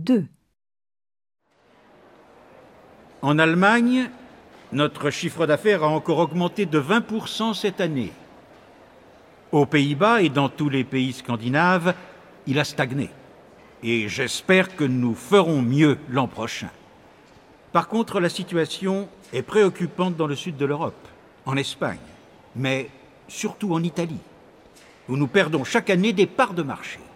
2. En Allemagne, notre chiffre d'affaires a encore augmenté de 20% cette année. Aux Pays-Bas et dans tous les pays scandinaves, il a stagné. Et j'espère que nous ferons mieux l'an prochain. Par contre, la situation est préoccupante dans le sud de l'Europe, en Espagne, mais surtout en Italie, où nous perdons chaque année des parts de marché.